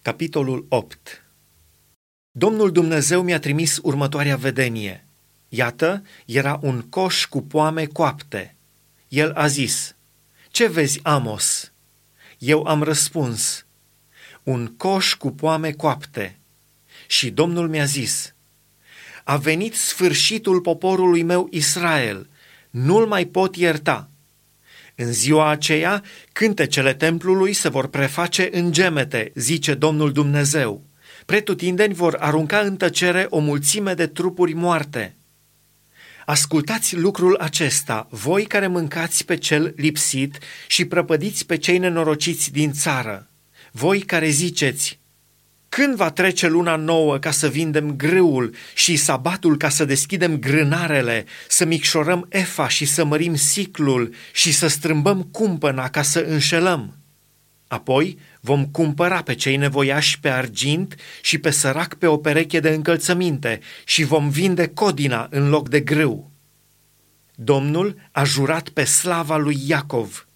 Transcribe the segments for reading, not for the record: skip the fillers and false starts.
Capitolul 8. Domnul Dumnezeu mi-a trimis următoarea vedenie. Iată, era un coș cu poame coapte. El a zis: Ce vezi, Amos? Eu am răspuns: un coș cu poame coapte. Și Domnul mi-a zis: a venit sfârșitul poporului meu Israel, nu-l mai pot ierta. În ziua aceea, cântecele templului se vor preface în gemete, zice Domnul Dumnezeu. Pretutindeni vor arunca în tăcere o mulțime de trupuri moarte. Ascultați lucrul acesta, voi care mâncați pe cel lipsit și prăpădiți pe cei nenorociți din țară. Voi care ziceți: când va trece luna nouă ca să vindem grâul și sabatul ca să deschidem grânarele, să micșorăm efa și să mărim siclul și să strâmbăm cumpăna ca să înșelăm? Apoi vom cumpăra pe cei nevoiași pe argint și pe sărac pe o pereche de încălțăminte și vom vinde codina în loc de grâu. Domnul a jurat pe slava lui Iacov: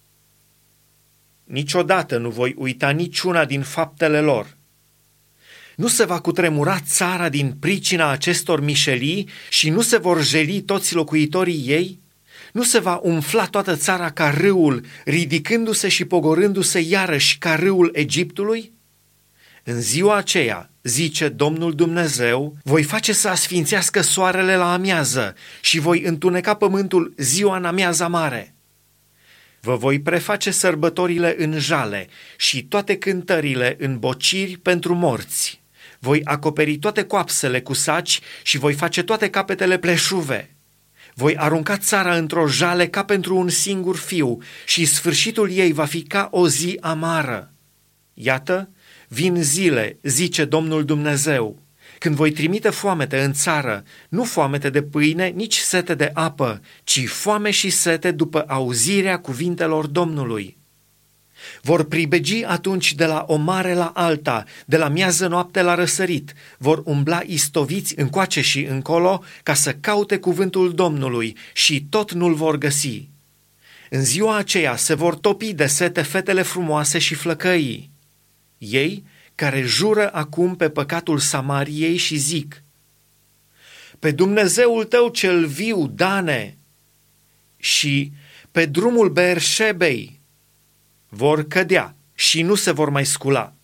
niciodată nu voi uita niciuna din faptele lor. Nu se va cutremura țara din pricina acestor mișelii și nu se vor jeli toți locuitorii ei? Nu se va umfla toată țara ca râul, ridicându-se și pogorându-se iarăși ca râul Egiptului? În ziua aceea, zice Domnul Dumnezeu, voi face să asfințească soarele la amiază și voi întuneca pământul ziua în amiaza mare. Vă voi preface sărbătorile în jale și toate cântările în bociri pentru morți. Voi acoperi toate coapsele cu saci și voi face toate capetele pleșuve. Voi arunca țara într-o jale ca pentru un singur fiu și sfârșitul ei va fi ca o zi amară. Iată, vin zile, zice Domnul Dumnezeu, când voi trimite foamete în țară, nu foamete de pâine, nici sete de apă, ci foame și sete după auzirea cuvintelor Domnului. Vor pribegi atunci de la o mare la alta, de la miază noapte la răsărit, vor umbla istoviți încoace și încolo ca să caute cuvântul Domnului și tot nu-l vor găsi. În ziua aceea se vor topi de sete fetele frumoase și flăcăii. Ei care jură acum pe păcatul Samariei și zic: pe Dumnezeul tău cel viu, Dane, și pe drumul Beershebei, vor cădea și nu se vor mai scula.